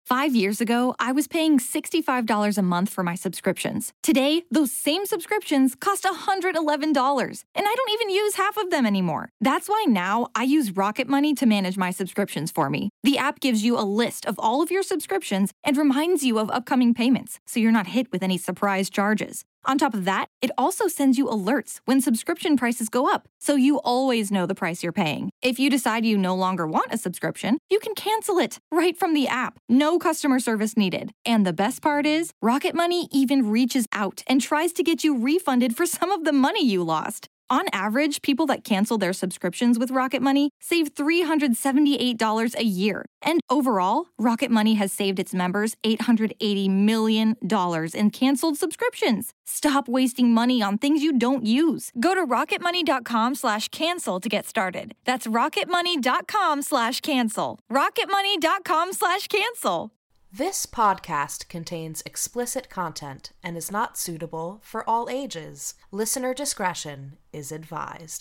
5 years ago, I was paying $65 a month for my subscriptions. Today, those same subscriptions cost $111, and I don't even use half of them anymore. That's why now I use Rocket Money to manage my subscriptions for me. The app gives you a list of all of your subscriptions and reminds you of upcoming payments, so you're not hit with any surprise charges. On top of that, it also sends you alerts when subscription prices go up, so you always know the price you're paying. If you decide you no longer want a subscription, you can cancel it right from the app. No customer service needed. And the best part is, Rocket Money even reaches out and tries to get you refunded for some of the money you lost. On average, people that cancel their subscriptions with Rocket Money save $378 a year. And overall, Rocket Money has saved its members $880 million in canceled subscriptions. Stop wasting money on things you don't use. Go to rocketmoney.com/cancel to get started. That's rocketmoney.com/cancel. rocketmoney.com/cancel. This podcast contains explicit content and is not suitable for all ages. Listener discretion is advised.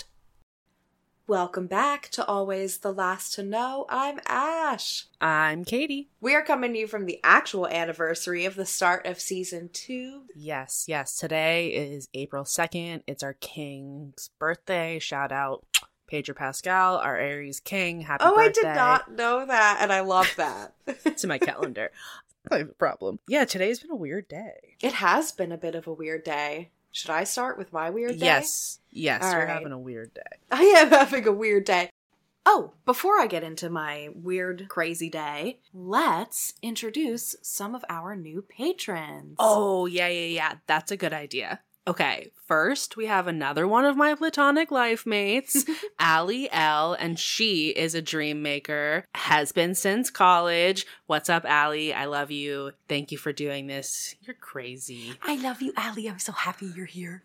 Welcome back to Always the Last to Know. I'm Ash. I'm Katie. We are coming to you from the actual anniversary of the start of season 2. Yes. Today is April 2nd. It's our king's birthday. Shout out Pedro Pascal, our Aries king. Happy birthday. I did not know that, and I love that. It's in my calendar. I have a problem. Yeah, today's been a weird day. It has been a bit of a weird day. Should I start with my weird day? Yes, All you're right. having a weird day. I am having a weird day. Oh, before I get into my weird, crazy day, let's introduce some of our new patrons. Oh, yeah. That's a good idea. Okay, first we have another one of my platonic life mates, Allie L, and she is a dream maker, has been since college. What's up, Allie? I love you. Thank you for doing this. You're crazy. I love you, Allie. I'm so happy you're here.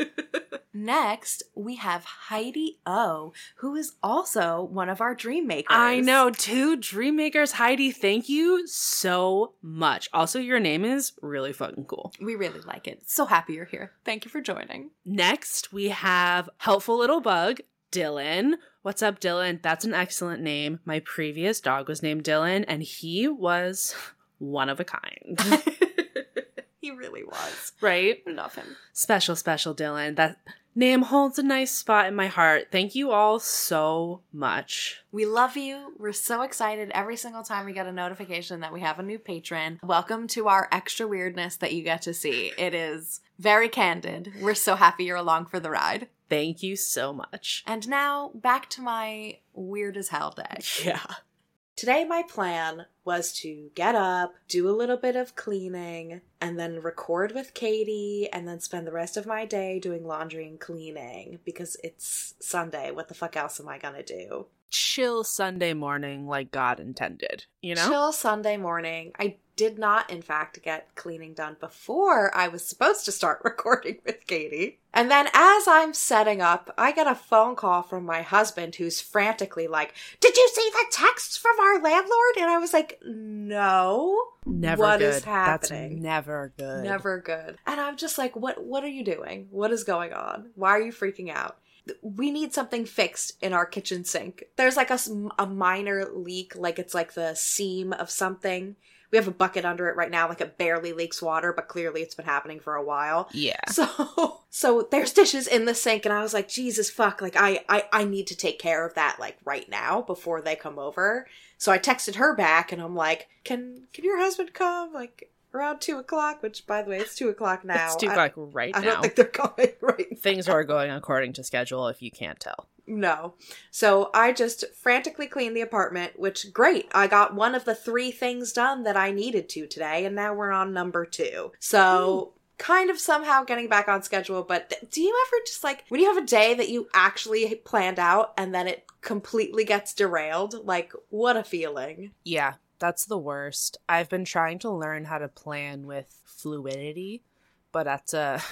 Next, we have Heidi O, who is also one of our dream makers. I know, 2 dream makers. Heidi, thank you so much. Also, your name is really fucking cool. We really like it. So happy you're here. Thank you for joining. Next, we have Helpful Little Bug, Dylan. What's up, Dylan? That's an excellent name. My previous dog was named Dylan, and he was one of a kind. He really was. Right? I love him. Special Dylan. That name holds a nice spot in my heart. Thank you all so much. We love you. We're so excited every single time we get a notification that we have a new patron. Welcome to our extra weirdness that you get to see. It is very candid. We're so happy you're along for the ride. Thank you so much. And now, back to my weird as hell day. Yeah. Today my plan was to get up, do a little bit of cleaning, and then record with Katie, and then spend the rest of my day doing laundry and cleaning, because it's Sunday. What the fuck else am I gonna do? Chill Sunday morning like God intended, you know? Chill Sunday morning. I did not, in fact, get cleaning done before I was supposed to start recording with Katie. And then as I'm setting up, I get a phone call from my husband who's frantically like, "Did you see the texts from our landlord?" And I was like, "No." Never What good. is happening? That's never good. Never good. And I'm just like, what are you doing? What is going on? Why are you freaking out? We need something fixed in our kitchen sink. There's like a minor leak, like it's like the seam of something. We have a bucket under it right now, like it barely leaks water, but clearly it's been happening for a while. Yeah. So there's dishes in the sink, and I was like, Jesus fuck, like I need to take care of that like right now before they come over. So I texted her back, and I'm like, can your husband come like around 2:00? Which, by the way, it's 2:00 now. It's 2:00 right now. I don't think they're coming right now. Things are going according to schedule, if you can't tell. No. So I just frantically cleaned the apartment, which, great. I got one of the 3 things done that I needed to today, and now we're on number 2. So kind of somehow getting back on schedule, but do you ever just like, when you have a day that you actually planned out and then it completely gets derailed? Like, what a feeling. Yeah, that's the worst. I've been trying to learn how to plan with fluidity, but that's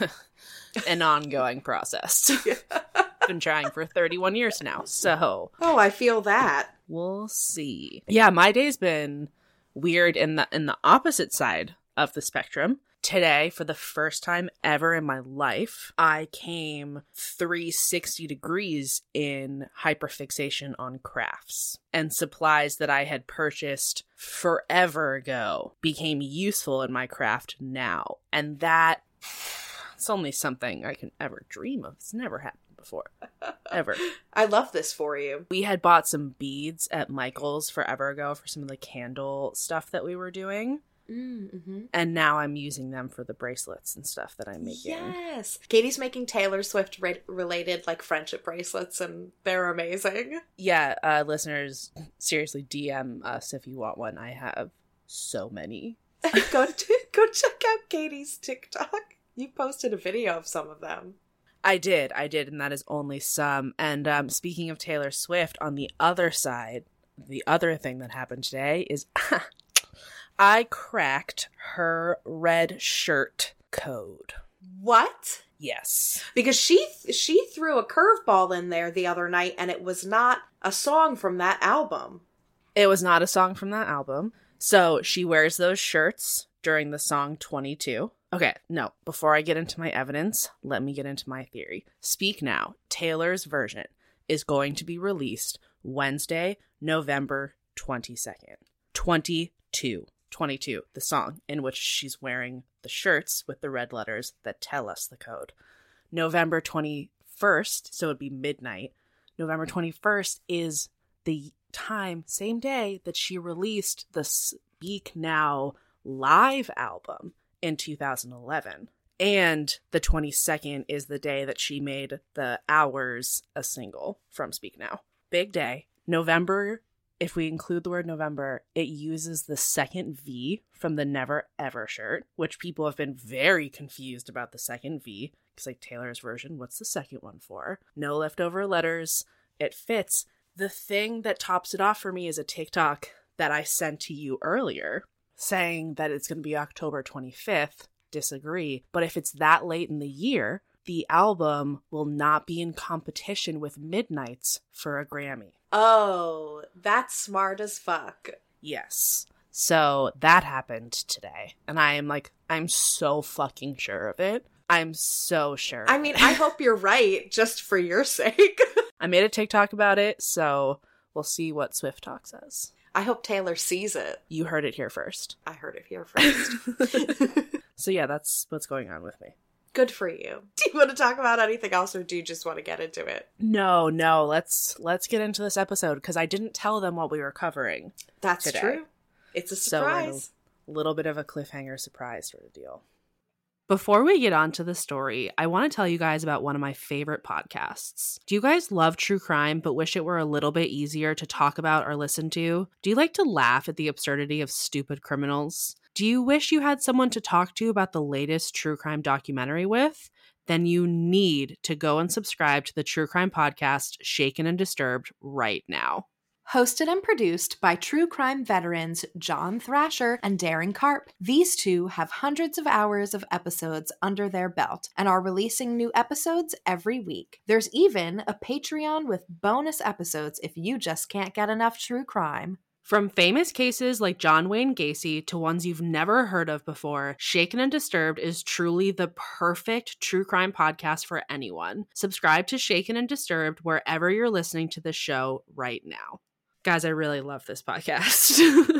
an ongoing process. Been trying for 31 years now, so I feel that. We'll see. Yeah, my day's been weird in the opposite side of the spectrum. Today, for the first time ever in my life, I came 360 degrees in hyperfixation on crafts. And supplies that I had purchased forever ago became useful in my craft now. And that, it's only something I can ever dream of. It's never happened before. Ever. I love this for you. We had bought some beads at Michael's forever ago for some of the candle stuff that we were doing. Mm-hmm. And now I'm using them for the bracelets and stuff that I'm making. Yes. Katie's making Taylor Swift related like friendship bracelets, and they're amazing. Yeah, listeners, seriously, DM us if you want one. I have so many. Go check out Katie's TikTok. You posted a video of some of them. I did, and that is only some. And speaking of Taylor Swift, on the other side, the other thing that happened today is I cracked her red shirt code. What? Yes. Because she threw a curveball in there the other night, and it was not a song from that album. It was not a song from that album. So she wears those shirts during the song 22. Okay, no, before I get into my evidence, let me get into my theory. Speak Now, Taylor's version, is going to be released Wednesday, November 22nd. 22, the song in which she's wearing the shirts with the red letters that tell us the code. November 21st, so it'd be midnight. November 21st is the time, same day, that she released the Speak Now live album in 2011. And the 22nd is the day that she made the Hours a single from Speak Now. Big day. November, if we include the word November, it uses the second V from the Never Ever shirt, which people have been very confused about the second V. Because like Taylor's version, what's the second one for? No leftover letters. It fits. The thing that tops it off for me is a TikTok that I sent to you earlier saying that it's going to be October 25th. Disagree. But if it's that late in the year, the album will not be in competition with Midnights for a Grammy. Oh, that's smart as fuck. Yes. So that happened today. And I'm so fucking sure of it. I'm so sure. I mean, I hope you're right, just for your sake. I made a TikTok about it, so we'll see what Swift Talk says. I hope Taylor sees it. You heard it here first. I heard it here first. So yeah, that's what's going on with me. Good for you. Do you want to talk about anything else, or do you just want to get into it? No. Let's get into this episode, because I didn't tell them what we were covering. That's today. True. It's a surprise. So a little bit of a cliffhanger surprise sort of deal. Before we get on to the story, I want to tell you guys about one of my favorite podcasts. Do you guys love true crime but wish it were a little bit easier to talk about or listen to? Do you like to laugh at the absurdity of stupid criminals? Do you wish you had someone to talk to about the latest true crime documentary with? Then you need to go and subscribe to the true crime podcast Shaken and Disturbed right now. Hosted and produced by true crime veterans John Thrasher and Darren Karp. These two have hundreds of hours of episodes under their belt and are releasing new episodes every week. There's even a Patreon with bonus episodes if you just can't get enough true crime. From famous cases like John Wayne Gacy to ones you've never heard of before, Shaken and Disturbed is truly the perfect true crime podcast for anyone. Subscribe to Shaken and Disturbed wherever you're listening to this show right now. Guys, I really love this podcast.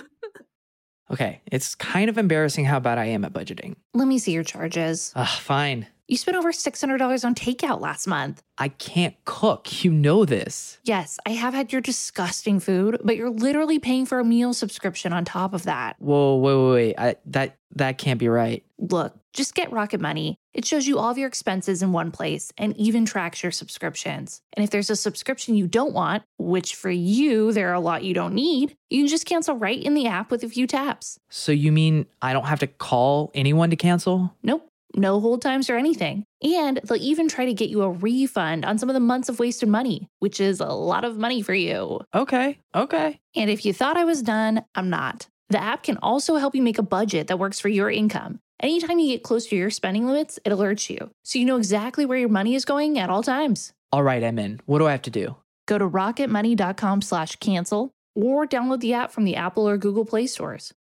Okay, it's kind of embarrassing how bad I am at budgeting. Let me see your charges. Fine. You spent over $600 on takeout last month. I can't cook. You know this. Yes, I have had your disgusting food, but you're literally paying for a meal subscription on top of that. Whoa, wait. That can't be right. Look, just get Rocket Money. It shows you all of your expenses in one place and even tracks your subscriptions. And if there's a subscription you don't want, which for you, there are a lot you don't need, you can just cancel right in the app with a few taps. So you mean I don't have to call anyone to cancel? Nope. No hold times or anything. And they'll even try to get you a refund on some of the months of wasted money, which is a lot of money for you. Okay. And if you thought I was done, I'm not. The app can also help you make a budget that works for your income. Anytime you get close to your spending limits, it alerts you, so you know exactly where your money is going at all times. All right, I'm in. What do I have to do? Go to rocketmoney.com/cancel or download the app from the Apple or Google Play stores.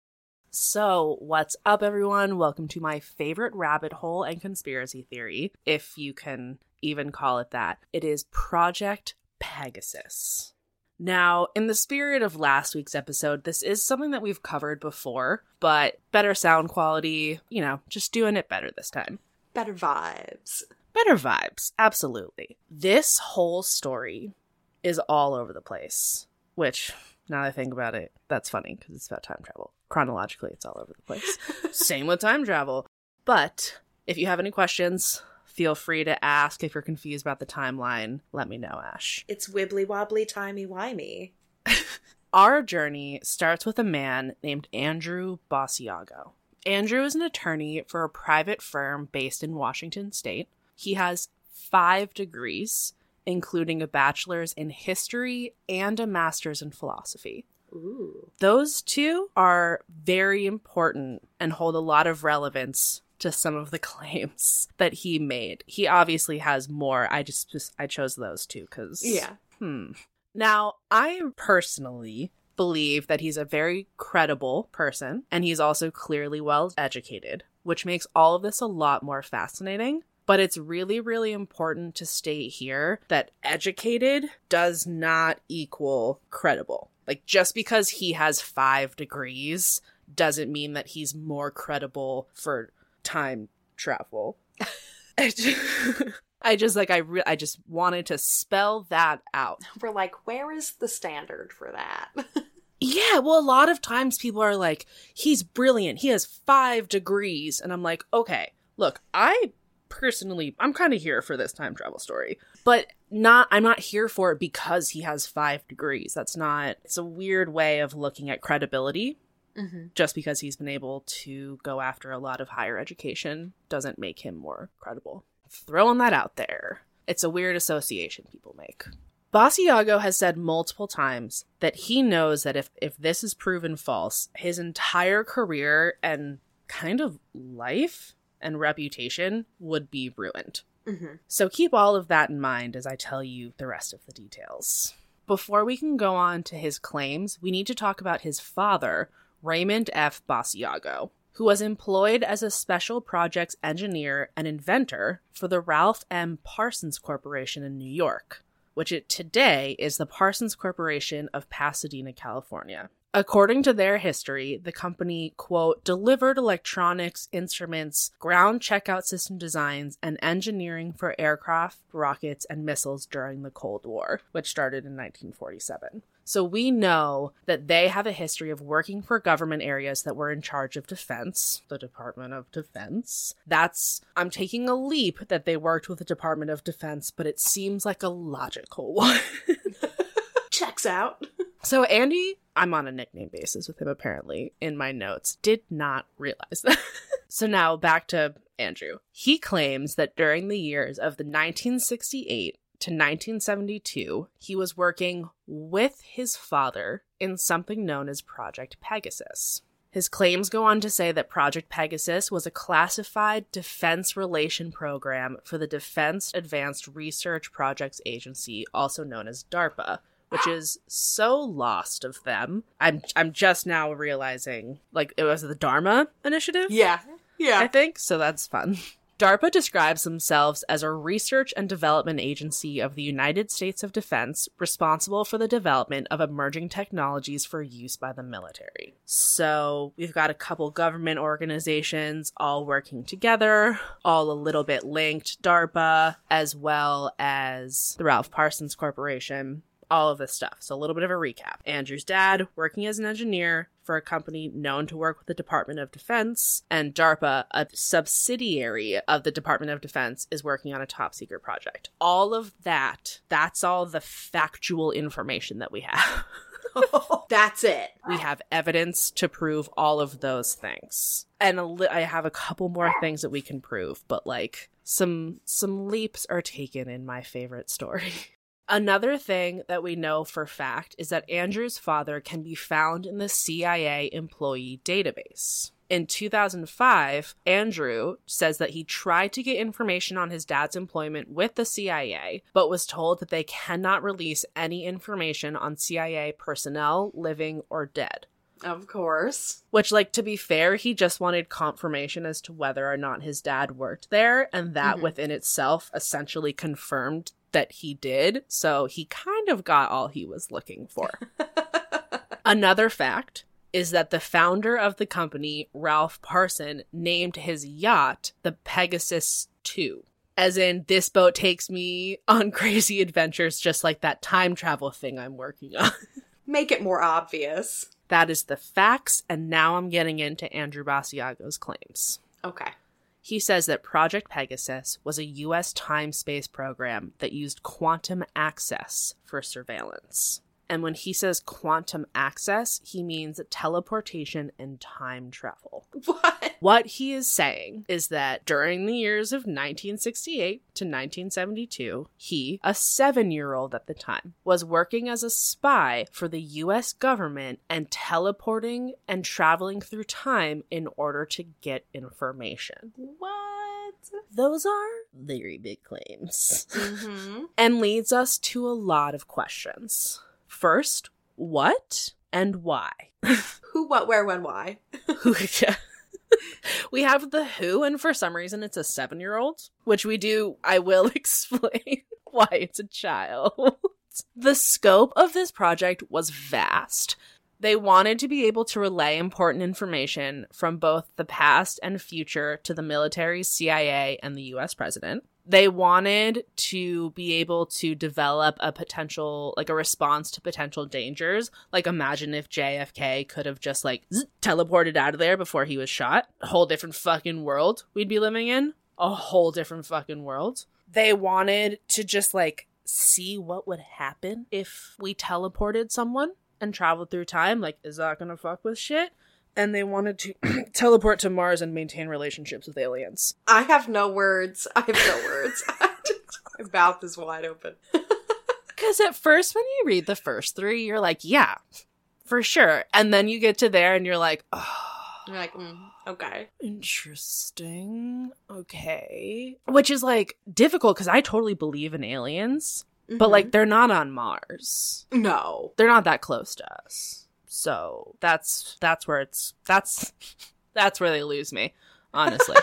So, what's up, everyone? Welcome to my favorite rabbit hole and conspiracy theory, if you can even call it that. It is Project Pegasus. Now, in the spirit of last week's episode, this is something that we've covered before, but better sound quality, just doing it better this time. Better vibes. Better vibes, absolutely. This whole story is all over the place, which, now that I think about it, that's funny because it's about time travel. Chronologically, it's all over the place. Same with time travel. But if you have any questions, feel free to ask. If you're confused about the timeline, let me know, Ash. It's wibbly wobbly, timey-wimey. Our journey starts with a man named Andrew Basiago. Andrew is an attorney for a private firm based in Washington State. He has 5 degrees, including a bachelor's in history and a master's in philosophy. Ooh. Those 2 are very important and hold a lot of relevance to some of the claims that he made. He obviously has more. I chose those 2 because... Yeah. Now, I personally believe that he's a very credible person, and he's also clearly well educated, which makes all of this a lot more fascinating. But it's really, really important to state here that educated does not equal credible. Like, just because he has 5 degrees doesn't mean that he's more credible for time travel. I just wanted to spell that out. We're like, where is the standard for that? Yeah, well, a lot of times people are like, he's brilliant, he has 5 degrees. And I'm like, okay, look, I'm kind of here for this time travel story, but I'm not here for it because he has 5 degrees. It's a weird way of looking at credibility. Mm-hmm. Just because he's been able to go after a lot of higher education doesn't make him more credible. Throwing that out there. It's a weird association people make. Basiago has said multiple times that he knows that if this is proven false, his entire career and kind of life and reputation would be ruined. Mm-hmm. So keep all of that in mind as I tell you the rest of the details. Before we can go on to his claims, we need to talk about his father, Raymond F. Basiago, who was employed as a special projects engineer and inventor for the Ralph M. Parsons Corporation in New York, which today is the Parsons Corporation of Pasadena, California. According to their history, the company, quote, delivered electronics, instruments, ground checkout system designs, and engineering for aircraft, rockets, and missiles during the Cold War, which started in 1947. So we know that they have a history of working for government areas that were in charge of defense, the Department of Defense. I'm taking a leap that they worked with the Department of Defense, but it seems like a logical one. Checks out. So Andy, I'm on a nickname basis with him apparently in my notes, did not realize that. So now back to Andrew. He claims that during the years of the 1968 to 1972, he was working with his father in something known as Project Pegasus. His claims go on to say that Project Pegasus was a classified defense relation program for the Defense Advanced Research Projects Agency, also known as DARPA, which is so lost of them. I'm just now realizing, like, it was the Dharma Initiative? Yeah. I think, so that's fun. DARPA describes themselves as a research and development agency of the United States of Defense responsible for the development of emerging technologies for use by the military. So we've got a couple government organizations all working together, all a little bit linked, DARPA, as well as the Ralph Parsons Corporation. All of this stuff. So a little bit of a recap. Andrew's dad, working as an engineer for a company known to work with the Department of Defense, and DARPA, a subsidiary of the Department of Defense, is working on a top secret project. All of that's all the factual information that we have. That's it. We have evidence to prove all of those things. And I have a couple more things that we can prove, but like some leaps are taken in my favorite story. Another thing that we know for fact is that Andrew's father can be found in the CIA employee database. In 2005, Andrew says that he tried to get information on his dad's employment with the CIA, but was told that they cannot release any information on CIA personnel, living or dead. Of course. Which, like, to be fair, he just wanted confirmation as to whether or not his dad worked there, and that within itself essentially confirmed that he did, so he kind of got all he was looking for. Another fact is that the founder of the company, Ralph Parson, named his yacht the Pegasus 2. As in, this boat takes me on crazy adventures just like that time travel thing I'm working on. Make it more obvious. That is the facts, and now I'm getting into Andrew Basiago's claims. Okay. He says that Project Pegasus was a U.S. time-space program that used quantum access for surveillance. And when he says quantum access, he means teleportation and time travel. What? What he is saying is that during the years of 1968 to 1972, he, a 7-year-old at the time, was working as a spy for the U.S. government and teleporting and traveling through time in order to get information. What? Those are very big claims. Mm-hmm. And leads us to a lot of questions. First, what and why? Who, what, where, when, why? Yeah. We have the who, and for some reason it's a 7-year-old, which I will explain why it's a child. The scope of this project was vast. They wanted to be able to relay important information from both the past and future to the military, CIA, and the US president. They wanted to be able to develop a potential, like a response to potential dangers. Like, imagine if JFK could have just, like, teleported out of there before he was shot. A whole different fucking world we'd be living in. A whole different fucking world. They wanted to just, like, see what would happen if we teleported someone and traveled through time. Like, is that gonna fuck with shit? And they wanted to teleport to Mars and maintain relationships with aliens. I have no words. My mouth is wide open. Because at first, when you read the first 3, you're like, yeah, for sure. And then you get to there and you're like, oh. You're like, okay. Interesting. Okay. Which is, like, difficult because I totally believe in aliens. But, like, they're not on Mars. No. They're not that close to us. So that's where they lose me, honestly.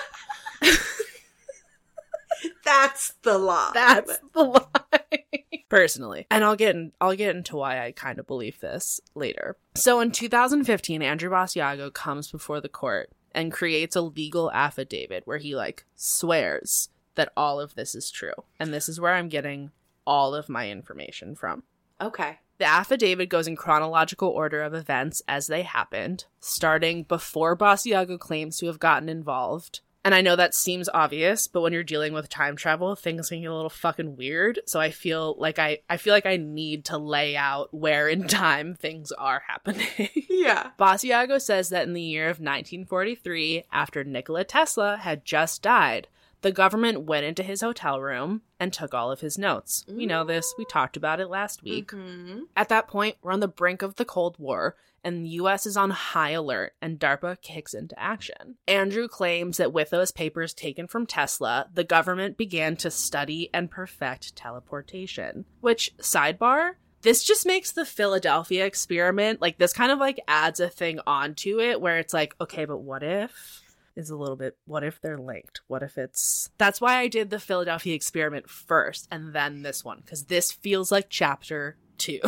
That's the lie. That's the lie. Personally. And I'll get into why I kind of believe this later. So in 2015, Andrew Basiago comes before the court and creates a legal affidavit where he, like, swears that all of this is true. And this is where I'm getting all of my information from. Okay. The affidavit goes in chronological order of events as they happened, starting before Basiago claims to have gotten involved. And I know that seems obvious, but when you're dealing with time travel, things can get a little fucking weird. So I feel like I need to lay out where in time things are happening. Yeah. Basiago says that in the year of 1943, after Nikola Tesla had just died, the government went into his hotel room and took all of his notes. We know this. We talked about it last week. Mm-hmm. At that point, we're on the brink of the Cold War, and the U.S. is on high alert, and DARPA kicks into action. Andrew claims that with those papers taken from Tesla, the government began to study and perfect teleportation. Which, sidebar, this just makes the Philadelphia experiment, like, this kind of, like, adds a thing onto it where it's like, okay, but what if? Is a little bit, what if they're linked? What if it's... That's why I did the Philadelphia experiment first and then this one, because this feels like chapter 2.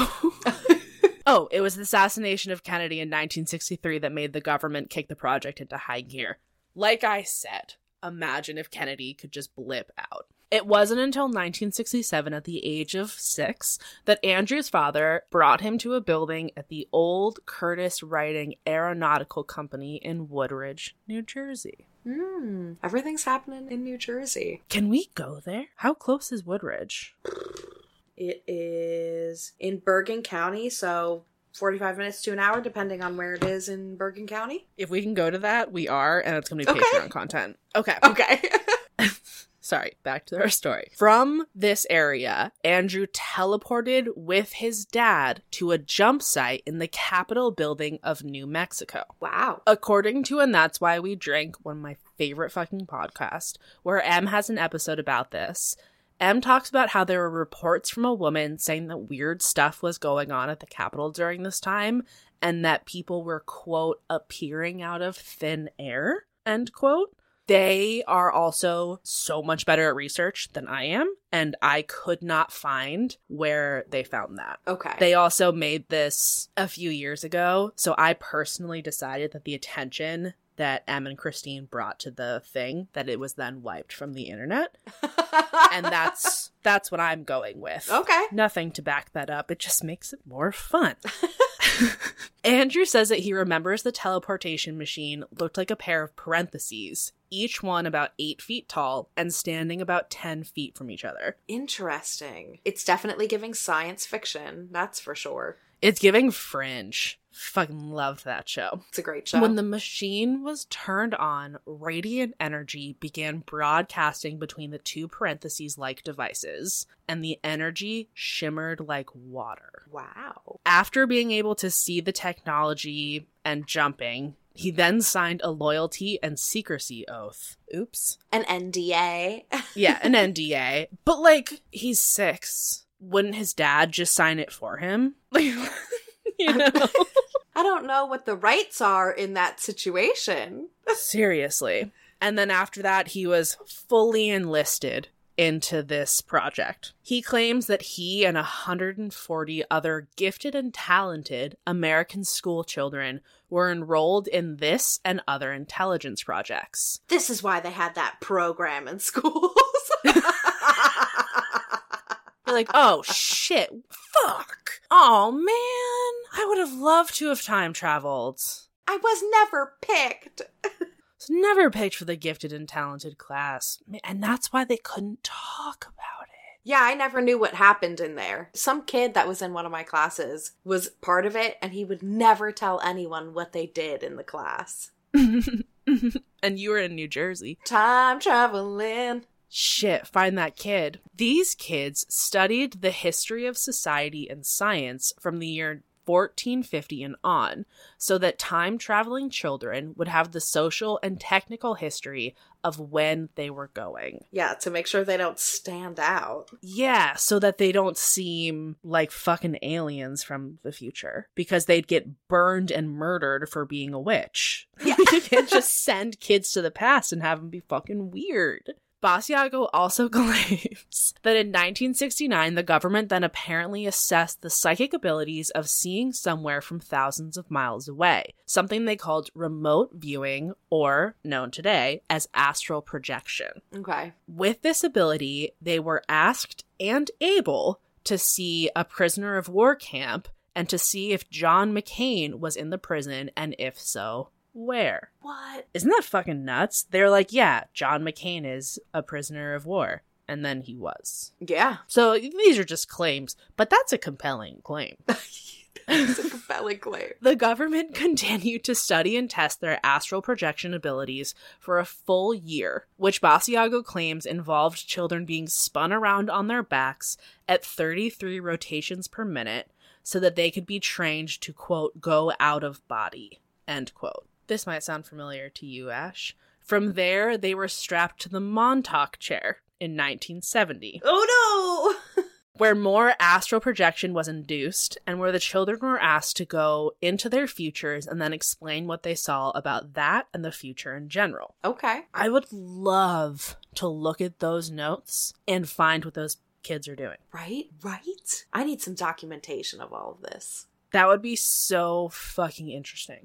Oh, it was the assassination of Kennedy in 1963 that made the government kick the project into high gear. Like I said, imagine if Kennedy could just blip out. It wasn't until 1967, at the age of 6, that Andrew's father brought him to a building at the old Curtiss Writing Aeronautical Company in Woodridge, New Jersey. Everything's happening in New Jersey. Can we go there? How close is Woodridge? It is in Bergen County, so 45 minutes to an hour, depending on where it is in Bergen County. If we can go to that, we are, and it's going to be Patreon content. Okay. Sorry, back to our story. From this area, Andrew teleported with his dad to a jump site in the Capitol building of New Mexico. Wow. According to And That's Why We Drink, one of my favorite fucking podcasts, where Em has an episode about this, M talks about how there were reports from a woman saying that weird stuff was going on at the Capitol during this time and that people were, quote, appearing out of thin air, end quote. They are also so much better at research than I am, and I could not find where they found that. Okay. They also made this a few years ago, so I personally decided that the attention that Em and Christine brought to the thing, that it was then wiped from the internet. And that's what I'm going with. Okay. Nothing to back that up. It just makes it more fun. Andrew says that he remembers the teleportation machine looked like a pair of parentheses, each one about 8 feet tall and standing about 10 feet from each other. Interesting. It's definitely giving science fiction, that's for sure. It's giving Fringe. Fucking loved that show. It's a great show. When the machine was turned on, radiant energy began broadcasting between the two parentheses-like devices, and the energy shimmered like water. Wow. After being able to see the technology and jumping, he then signed a loyalty and secrecy oath. Oops. An NDA. Yeah, an NDA. But, like, he's 6. Wouldn't his dad just sign it for him? Like, you know? I don't know what the rights are in that situation. Seriously. And then after that, he was fully enlisted into this project. He claims that he and 140 other gifted and talented American school children were enrolled in this and other intelligence projects. This is why they had that program in schools. You're like, oh shit, fuck. Oh man, I would have loved to have time traveled. I was never picked. Was never picked for the gifted and talented class. And that's why they couldn't talk about it. Yeah, I never knew what happened in there. Some kid that was in one of my classes was part of it, and he would never tell anyone what they did in the class. And you were in New Jersey. Time traveling. Shit, find that kid. These kids studied the history of society and science from the year 1450 and on, so that time-traveling children would have the social and technical history of when they were going. Yeah, to make sure they don't stand out. Yeah, so that they don't seem like fucking aliens from the future, because they'd get burned and murdered for being a witch. Yeah. You can't just send kids to the past and have them be fucking weird. Basiago also claims that in 1969, the government then apparently assessed the psychic abilities of seeing somewhere from thousands of miles away, something they called remote viewing, or known today as astral projection. Okay. With this ability, they were asked and able to see a prisoner of war camp and to see if John McCain was in the prison, and if so, where? What? Isn't that fucking nuts? They're like, yeah, John McCain is a prisoner of war. And then he was. Yeah. So these are just claims, but that's a compelling claim. It's a compelling claim. The government continued to study and test their astral projection abilities for a full year, which Basiago claims involved children being spun around on their backs at 33 rotations per minute so that they could be trained to, quote, go out of body, end quote. This might sound familiar to you, Ash. From there, they were strapped to the Montauk chair in 1970. Oh no! Where more astral projection was induced, and where the children were asked to go into their futures and then explain what they saw about that and the future in general. Okay. I would love to look at those notes and find what those kids are doing. Right? I need some documentation of all of this. That would be so fucking interesting.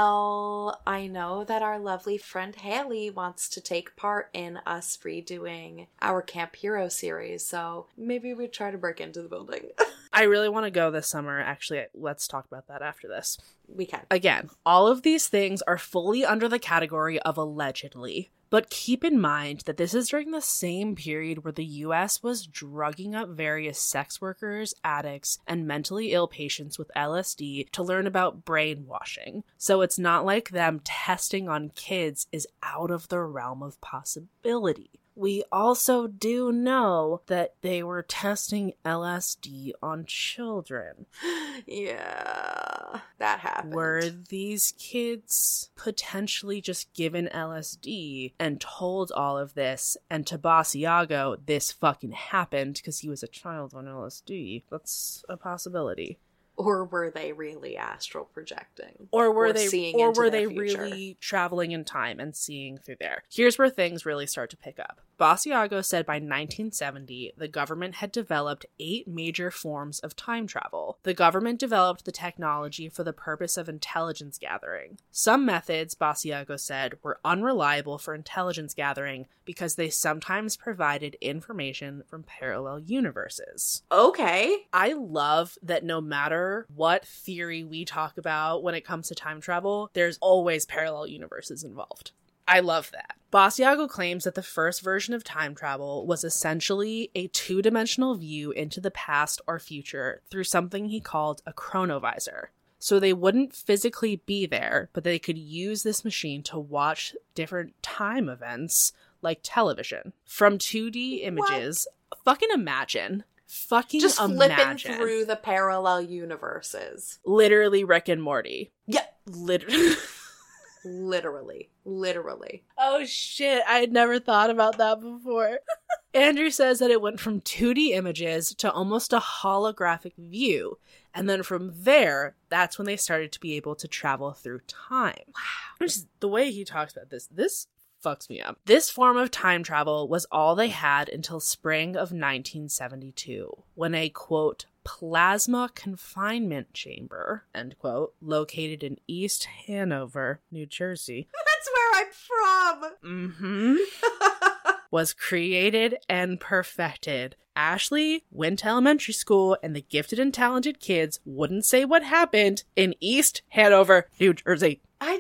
Well, I know that our lovely friend Haley wants to take part in us redoing our Camp Hero series, so maybe we try to break into the building. I really want to go this summer. Actually, let's talk about that after this. We can. Again, all of these things are fully under the category of allegedly. But keep in mind that this is during the same period where the US was drugging up various sex workers, addicts, and mentally ill patients with LSD to learn about brainwashing. So it's not like them testing on kids is out of the realm of possibility. We also do know that they were testing LSD on children. Yeah, that happened. Were these kids potentially just given LSD and told all of this, and to Basiago, this fucking happened because he was a child on LSD? That's a possibility. Or were they really astral projecting? Or were they future? really traveling in time and seeing through there? Here's where things really start to pick up. Basiago said by 1970, the government had developed 8 major forms of time travel. The government developed the technology for the purpose of intelligence gathering. Some methods, Basiago said, were unreliable for intelligence gathering because they sometimes provided information from parallel universes. Okay. I love that no matter what theory we talk about when it comes to time travel, there's always parallel universes involved. I love that. Basiago claims that the first version of time travel was essentially a 2-dimensional view into the past or future through something he called a chronovisor. So they wouldn't physically be there, but they could use this machine to watch different time events like television. From 2D images, fucking imagine. Just flipping through the parallel universes. Literally Rick and Morty. Yeah. Literally. Literally. Oh shit, I had never thought about that before. Andrew says that it went from 2D images to almost a holographic view. And then from there, that's when they started to be able to travel through time. Wow. The way he talks about this fucks me up. This form of time travel was all they had until spring of 1972, when a, quote, plasma confinement chamber, end quote, located in East Hanover, New Jersey. That's where I'm from! Was created and perfected. Ashley went to elementary school, and the gifted and talented kids wouldn't say what happened in East Hanover, New Jersey.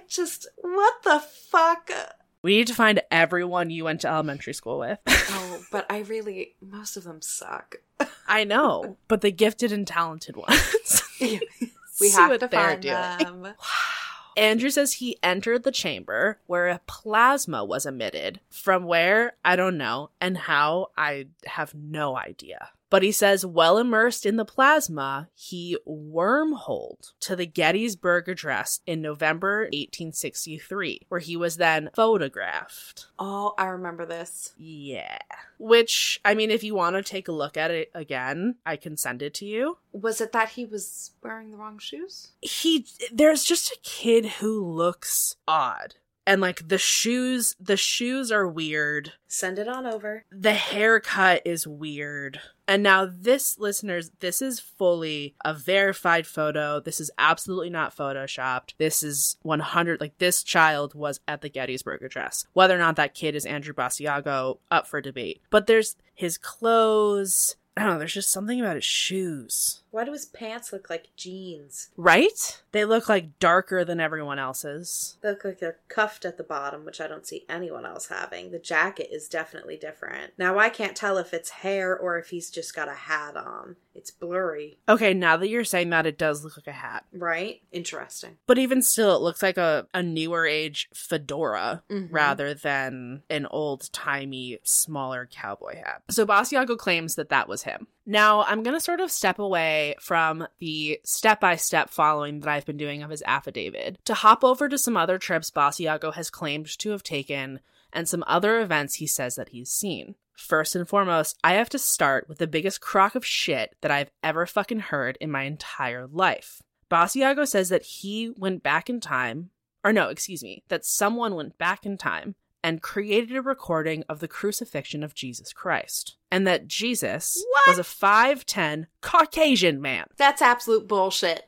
What the fuck? We need to find everyone you went to elementary school with. Oh, but most of them suck. I know, but the gifted and talented ones. We have to find them. Wow. Andrew says he entered the chamber where a plasma was emitted. From where, I don't know, and how, I have no idea. But he says, well immersed in the plasma, he wormholed to the Gettysburg Address in November 1863, where he was then photographed. Oh, I remember this. Yeah. Which, I mean, if you want to take a look at it again, I can send it to you. Was it that he was wearing the wrong shoes? There's just a kid who looks odd. And, like, the shoes are weird. Send it on over. The haircut is weird. And now this, listeners, this is fully a verified photo. This is absolutely not photoshopped. This is 100, like, this child was at the Gettysburg Address. Whether or not that kid is Andrew Basiago, up for debate. But there's his clothes. I don't know, there's just something about his shoes. Why do his pants look like jeans? Right? They look like darker than everyone else's. They look like they're cuffed at the bottom, which I don't see anyone else having. The jacket is definitely different. Now, I can't tell if it's hair or if he's just got a hat on. It's blurry. Okay, now that you're saying that, it does look like a hat. Right? Interesting. But even still, it looks like a newer age fedora rather than an old-timey, smaller cowboy hat. So Basiago claims that that was him. Now, I'm going to sort of step away from the step-by-step following that I've been doing of his affidavit to hop over to some other trips Basiago has claimed to have taken and some other events he says that he's seen. First and foremost, I have to start with the biggest crock of shit that I've ever fucking heard in my entire life. Basiago says that he went back in time, that someone went back in time and created a recording of the crucifixion of Jesus Christ. And that Jesus was a 5'10" Caucasian man. That's absolute bullshit.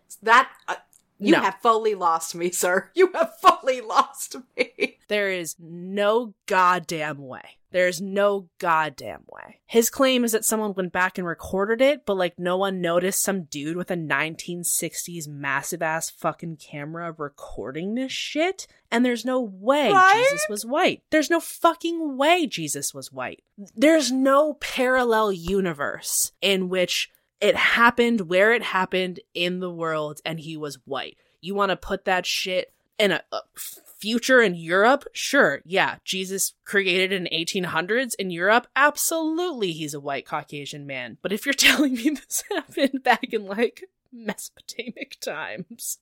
You have fully lost me, sir. You have fully lost me. There is no goddamn way. There's no goddamn way. His claim is that someone went back and recorded it, but like no one noticed some dude with a 1960s massive ass fucking camera recording this shit. And there's no way Jesus was white. There's no fucking way Jesus was white. There's no parallel universe in which it happened where it happened in the world and he was white. You want to put that shit in a future in Europe? Sure, yeah. Jesus created in 1800s in Europe? Absolutely he's a white Caucasian man. But if you're telling me this happened back in, like, Mesopotamic times,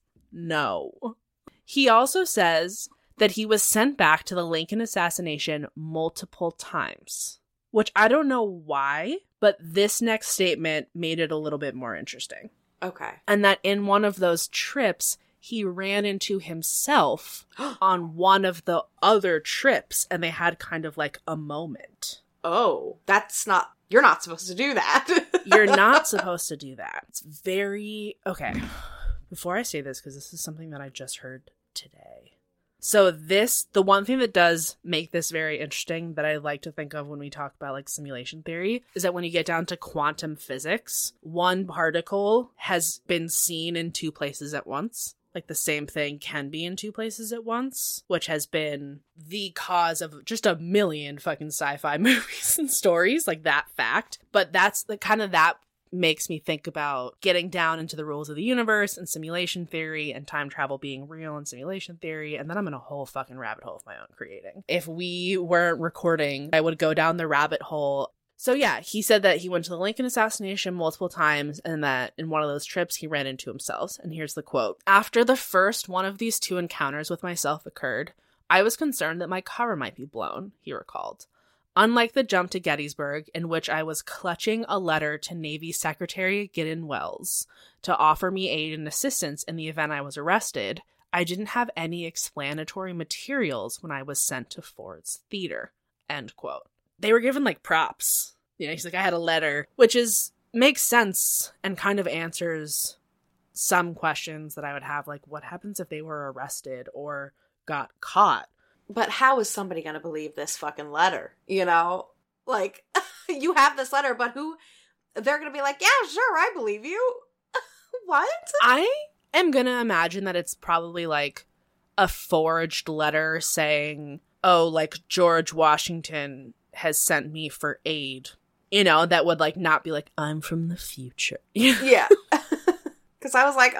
no. He also says that he was sent back to the Lincoln assassination multiple times, which I don't know why, but this next statement made it a little bit more interesting. Okay. And that in one of those trips, he ran into himself on one of the other trips, and they had kind of like a moment. Oh, you're not supposed to do that. You're not supposed to do that. It's very, okay. Before I say this, because this is something that I just heard today. So the one thing that does make this very interesting that I like to think of when we talk about like simulation theory is that when you get down to quantum physics, one particle has been seen in two places at once. Like the same thing can be in two places at once, which has been the cause of just a million fucking sci-fi movies and stories, like that fact. But that's the kind of that makes me think about getting down into the rules of the universe and simulation theory and time travel being real and simulation theory. And then I'm in a whole fucking rabbit hole of my own creating. If we weren't recording, I would go down the rabbit hole. So yeah, he said that he went to the Lincoln assassination multiple times and that in one of those trips he ran into himself. And here's the quote. After the first one of these two encounters with myself occurred, I was concerned that my cover might be blown, he recalled. Unlike the jump to Gettysburg, in which I was clutching a letter to Navy Secretary Gideon Welles to offer me aid and assistance in the event I was arrested, I didn't have any explanatory materials when I was sent to Ford's Theater. End quote. They were given, like, props. You know, he's like, I had a letter, which makes sense and kind of answers some questions that I would have, like, what happens if they were arrested or got caught? But how is somebody going to believe this fucking letter? You know? Like, you have this letter, but they're going to be like, yeah, sure, I believe you. What? I am going to imagine that it's probably like a forged letter saying, oh, like George Washington has sent me for aid. You know, that would like not be like, I'm from the future. Yeah. Because I was like,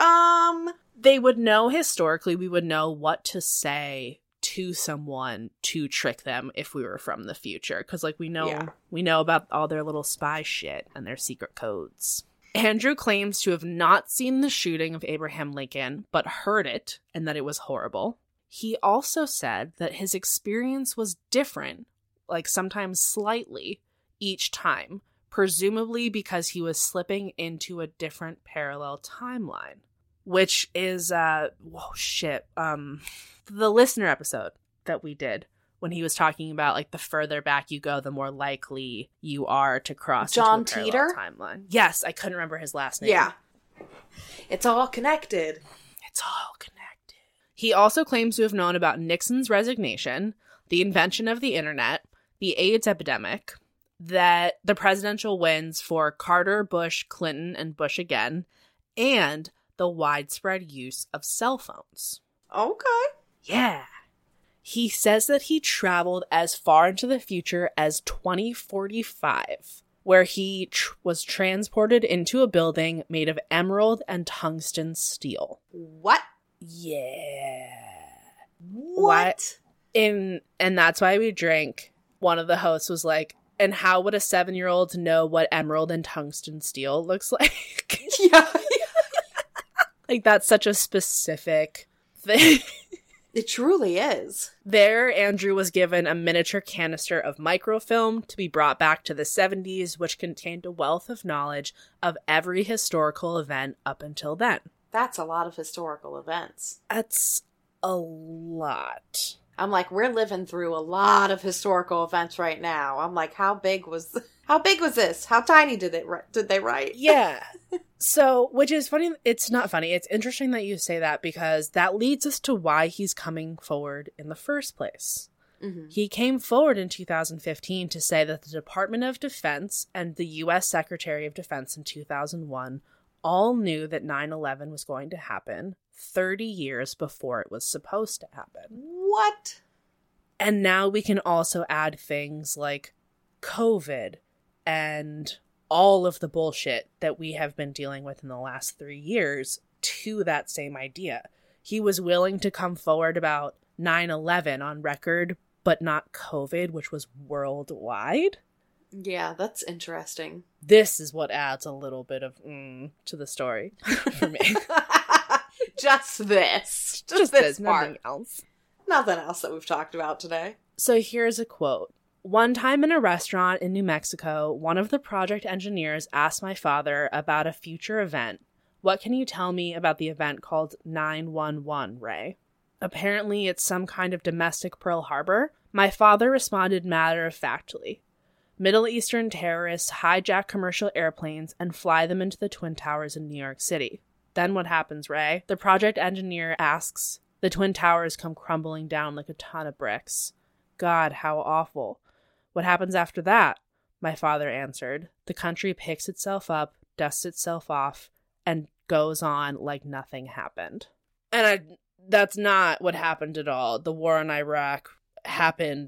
They would know historically, we would know what to say to someone to trick them if we were from the future, because like we know about all their little spy shit and their secret codes. Andrew claims to have not seen the shooting of Abraham Lincoln, but heard it and that it was horrible. He also said that his experience was different, like sometimes slightly, each time, presumably because he was slipping into a different parallel timeline, which is the listener episode that we did when he was talking about like the further back you go, the more likely you are to cross John into a Teeter timeline. Yes, I couldn't remember his last name. Yeah. It's all connected. It's all connected. He also claims to have known about Nixon's resignation, the invention of the internet, the AIDS epidemic, that the presidential wins for Carter, Bush, Clinton, and Bush again, and the widespread use of cell phones. Okay. Yeah. He says that he traveled as far into the future as 2045, where he was transported into a building made of emerald and tungsten steel. What? Yeah. What? And that's why we drank. One of the hosts was like, and how would a 7-year-old know what emerald and tungsten steel looks like? Yeah. Like, that's such a specific thing. It truly is. There, Andrew was given a miniature canister of microfilm to be brought back to the 70s, which contained a wealth of knowledge of every historical event up until then. That's a lot of historical events. That's a lot. I'm like, we're living through a lot of historical events right now. I'm like, how big was this? How tiny did they write? Yeah. So, which is funny. It's not funny. It's interesting that you say that because that leads us to why he's coming forward in the first place. Mm-hmm. He came forward in 2015 to say that the Department of Defense and the U.S. Secretary of Defense in 2001 all knew that 9/11 was going to happen 30 years before it was supposed to happen. What? And now we can also add things like COVID and all of the bullshit that we have been dealing with in the last 3 years to that same idea. He was willing to come forward about 9/11 on record, but not COVID, which was worldwide. Yeah, that's interesting. This is what adds a little bit of to the story for me. Just this. Just this this, part. nothing else. Nothing else that we've talked about today. So here's a quote. One time in a restaurant in New Mexico, one of the project engineers asked my father about a future event. What can you tell me about the event called 9/11, Ray? Apparently it's some kind of domestic Pearl Harbor. My father responded matter-of-factly. Middle Eastern terrorists hijack commercial airplanes and fly them into the Twin Towers in New York City. Then what happens, Ray? The project engineer asks. The Twin Towers come crumbling down like a ton of bricks. God, how awful. What happens after that? My father answered. The country picks itself up, dusts itself off, and goes on like nothing happened. And that's not what happened at all. The war in Iraq happened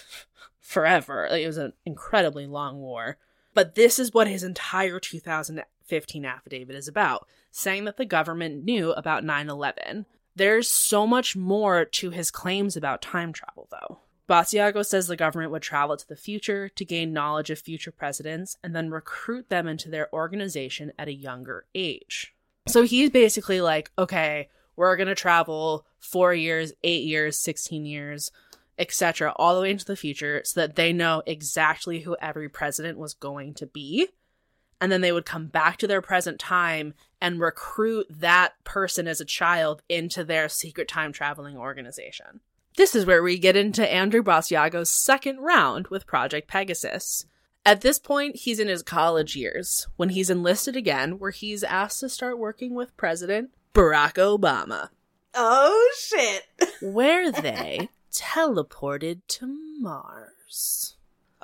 forever. It was an incredibly long war. But this is what his entire 2015 affidavit is about, saying that the government knew about 9/11. There's so much more to his claims about time travel, though. Basiago says the government would travel to the future to gain knowledge of future presidents and then recruit them into their organization at a younger age. So he's basically like, okay, we're going to travel 4 years, 8 years, 16 years, etc., all the way into the future so that they know exactly who every president was going to be. And then they would come back to their present time and recruit that person as a child into their secret time traveling organization. This is where we get into Andrew Basiago's second round with Project Pegasus. At this point, he's in his college years, when he's enlisted again, where he's asked to start working with President Barack Obama. Oh, shit. Where they teleported to Mars.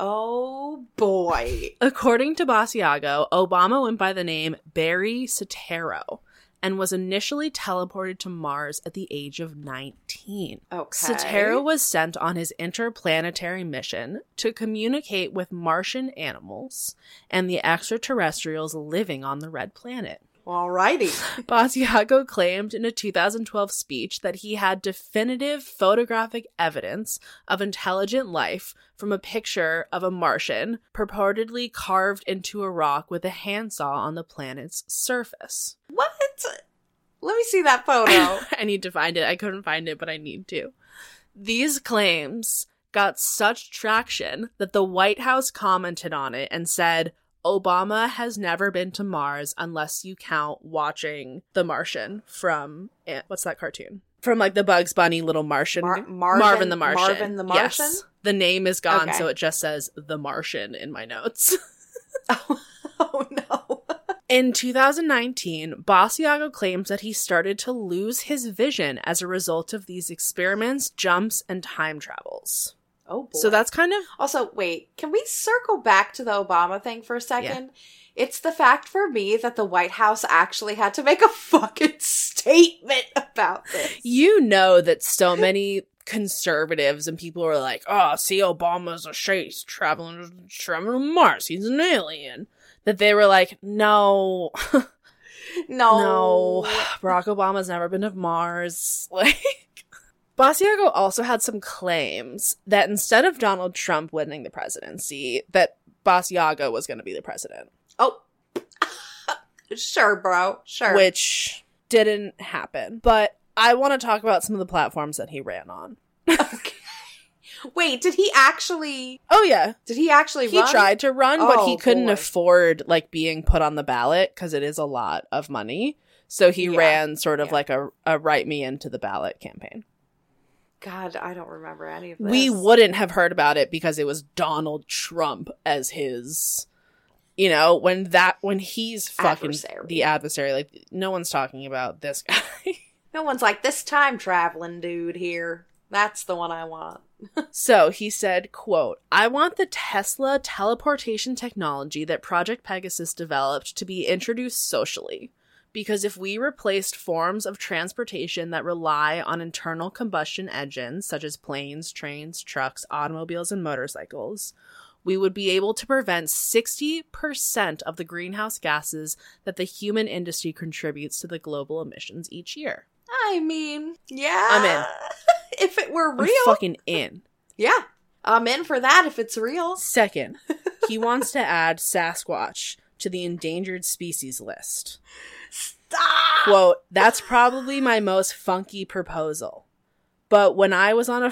Oh, boy. According to Basiago, Obama went by the name Barry Soetoro and was initially teleported to Mars at the age of 19. Okay. Soetoro was sent on his interplanetary mission to communicate with Martian animals and the extraterrestrials living on the Red Planet. Alrighty. Basiago claimed in a 2012 speech that he had definitive photographic evidence of intelligent life from a picture of a Martian purportedly carved into a rock with a handsaw on the planet's surface. What? Let me see that photo. I need to find it. I couldn't find it, but I need to. These claims got such traction that the White House commented on it and said, Obama has never been to Mars unless you count watching The Martian from, what's that cartoon? From like the Bugs Bunny little Martian. Marvin the Martian. Marvin the Martian? Yes. The name is gone, Okay. so it just says The Martian in my notes. Oh, no. In 2019, Basiago claims that he started to lose his vision as a result of these experiments, jumps, and time travels. Oh, boy. So that's kind of... Also, wait, can we circle back to the Obama thing for a second? Yeah. It's the fact for me that the White House actually had to make a fucking statement about this. You know that so many conservatives and people are like, oh, see, Obama's a shit. He's traveling to Mars. He's an alien. That they were like, no. No. Barack Obama's never been to Mars. Like... Basiago also had some claims that instead of Donald Trump winning the presidency, that Basiago was going to be the president. Oh, sure, bro. Sure. Which didn't happen. But I want to talk about some of the platforms that he ran on. Okay. Wait, did he actually... Oh, yeah. Did he actually run? He tried to run, but he couldn't boy. afford, like, being put on the ballot because it is a lot of money. So he ran sort of like a write me into the ballot campaign. God, I don't remember any of this. We wouldn't have heard about it because it was Donald Trump as his, you know, when he's fucking the adversary. Like, no one's talking about this guy. No one's like, this time traveling dude here. That's the one I want. So he said, quote, I want the Tesla teleportation technology that Project Pegasus developed to be introduced socially. Because if we replaced forms of transportation that rely on internal combustion engines, such as planes, trains, trucks, automobiles, and motorcycles, we would be able to prevent 60% of the greenhouse gases that the human industry contributes to the global emissions each year. I mean, yeah. I'm in. If it were I'm real. fucking in. Yeah. I'm in for that if it's real. Second, he wants to add Sasquatch to the endangered species list. Stop! Quote, that's probably my most funky proposal. But when I was 4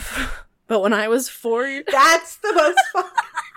That's the most fun.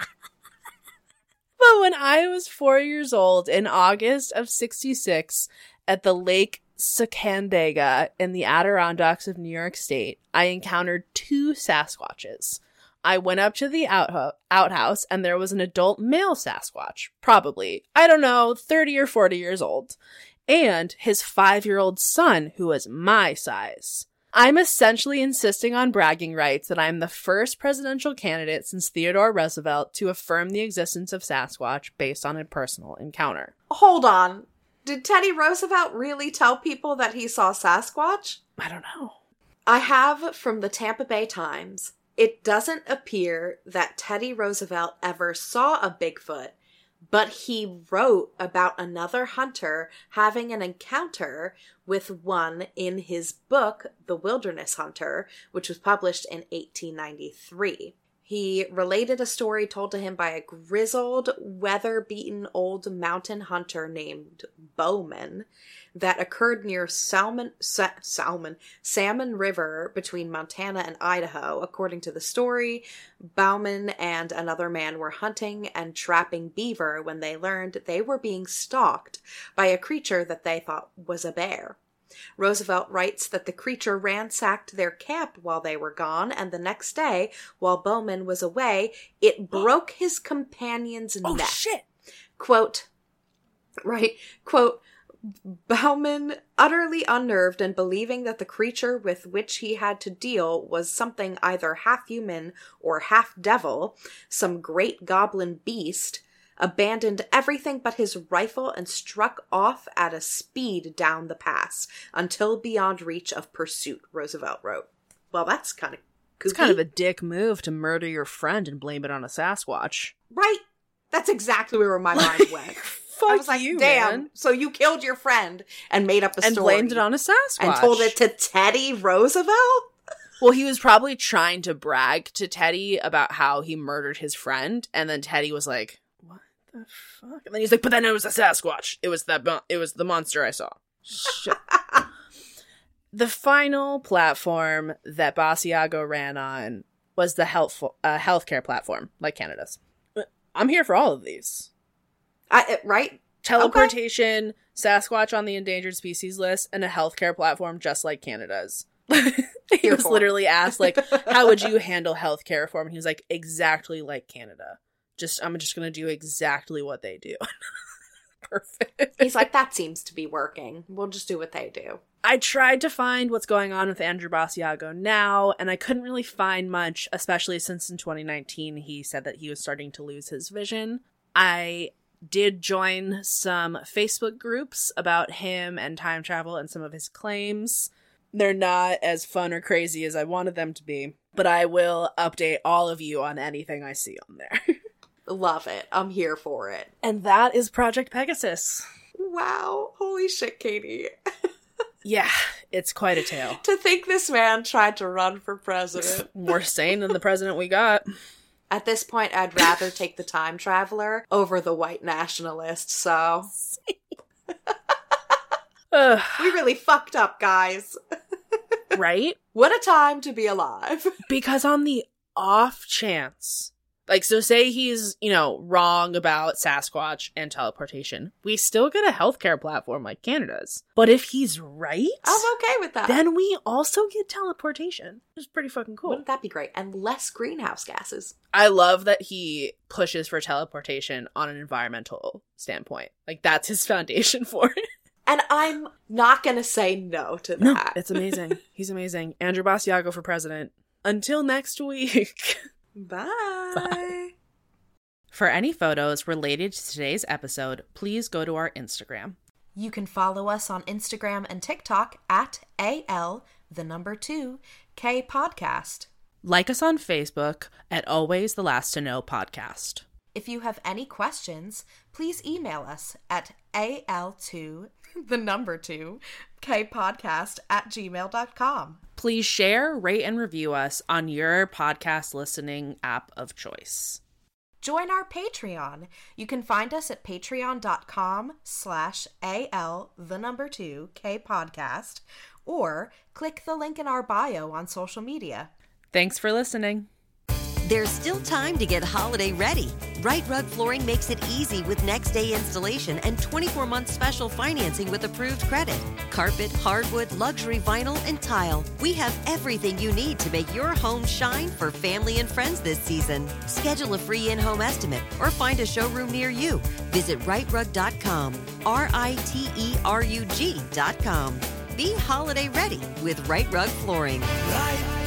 But when I was 4 years old in August of 1966 at the Lake Sacandaga in the Adirondacks of New York State, I encountered 2 Sasquatches. I went up to the outhouse and there was an adult male Sasquatch, probably, I don't know, 30 or 40 years old, and his 5-year-old son who was my size. I'm essentially insisting on bragging rights that I'm the first presidential candidate since Theodore Roosevelt to affirm the existence of Sasquatch based on a personal encounter. Hold on. Did Teddy Roosevelt really tell people that he saw Sasquatch? I don't know. I have from the Tampa Bay Times. It doesn't appear that Teddy Roosevelt ever saw a Bigfoot, but he wrote about another hunter having an encounter with one in his book, The Wilderness Hunter, which was published in 1893. He related a story told to him by a grizzled, weather-beaten old mountain hunter named Bowman that occurred near Salmon River between Montana and Idaho. According to the story, Bowman and another man were hunting and trapping beaver when they learned they were being stalked by a creature that they thought was a bear. Roosevelt writes that the creature ransacked their camp while they were gone, and the next day, while Bowman was away, it broke his companion's neck. Oh, shit! Quote, Bowman, utterly unnerved and believing that the creature with which he had to deal was something either half-human or half-devil, some great goblin beast, abandoned everything but his rifle and struck off at a speed down the pass until beyond reach of pursuit, Roosevelt wrote. Well, that's kind of kooky. It's kind of a dick move to murder your friend and blame it on a Sasquatch. Right? That's exactly where my mind went. Fuck I was like, you, damn, man. So you killed your friend and made up a And story. blamed it on a Sasquatch. And told it to Teddy Roosevelt? Well, he was probably trying to brag to Teddy about how he murdered his friend, and then Teddy was like, what the fuck? And then he's like, but then it was a Sasquatch. It was the monster I saw. Shit. The final platform that Basiago ran on was the healthcare platform, like Canada's. I'm here for all of these. Right? Teleportation, okay. Sasquatch on the endangered species list, and a healthcare platform just like Canada's. He was literally asked, like, how would you handle healthcare reform? And he was like, exactly like Canada. I'm just going to do exactly what they do. Perfect. He's like, that seems to be working. We'll just do what they do. I tried to find what's going on with Andrew Basiago now, and I couldn't really find much, especially since in 2019 he said that he was starting to lose his vision. I did join some Facebook groups about him and time travel and some of his claims. They're not as fun or crazy as I wanted them to be, but I will update all of you on anything I see on there. Love it. I'm here for it. And that is Project Pegasus. Wow. Holy shit, Katie. Yeah, it's quite a tale. To think this man tried to run for president. More sane than the president we got. At this point, I'd rather take the time traveler over the white nationalist, so... We really fucked up, guys. Right? What a time to be alive. Because on the off chance, like, so say he's, wrong about Sasquatch and teleportation, we still get a healthcare platform like Canada's. But if he's right, I'm okay with that. Then we also get teleportation. Which is pretty fucking cool. Wouldn't that be great? And less greenhouse gases. I love that he pushes for teleportation on an environmental standpoint. Like, that's his foundation for it. And I'm not going to say no to that. No, it's amazing. He's amazing. Andrew Basiago for president. Until next week. Bye. Bye. For any photos related to today's episode, please go to our Instagram. You can follow us on Instagram and TikTok at AL2K podcast. Like us on Facebook at Always the Last to Know Podcast. If you have any questions, please email us at AL2 2kpodcast@gmail.com. Please share, rate, and review us on your podcast listening app of choice. Join our Patreon. You can find us at patreon.com/AL2Kpodcast or click the link in our bio on social media. Thanks for listening. There's still time to get holiday ready. Right Rug Flooring makes it easy with next day installation and 24-month special financing with approved credit. Carpet, hardwood, luxury vinyl, and tile. We have everything you need to make your home shine for family and friends this season. Schedule a free in-home estimate or find a showroom near you. Visit rightrug.com, RITERUG.com. Be holiday ready with Right Rug Flooring. Right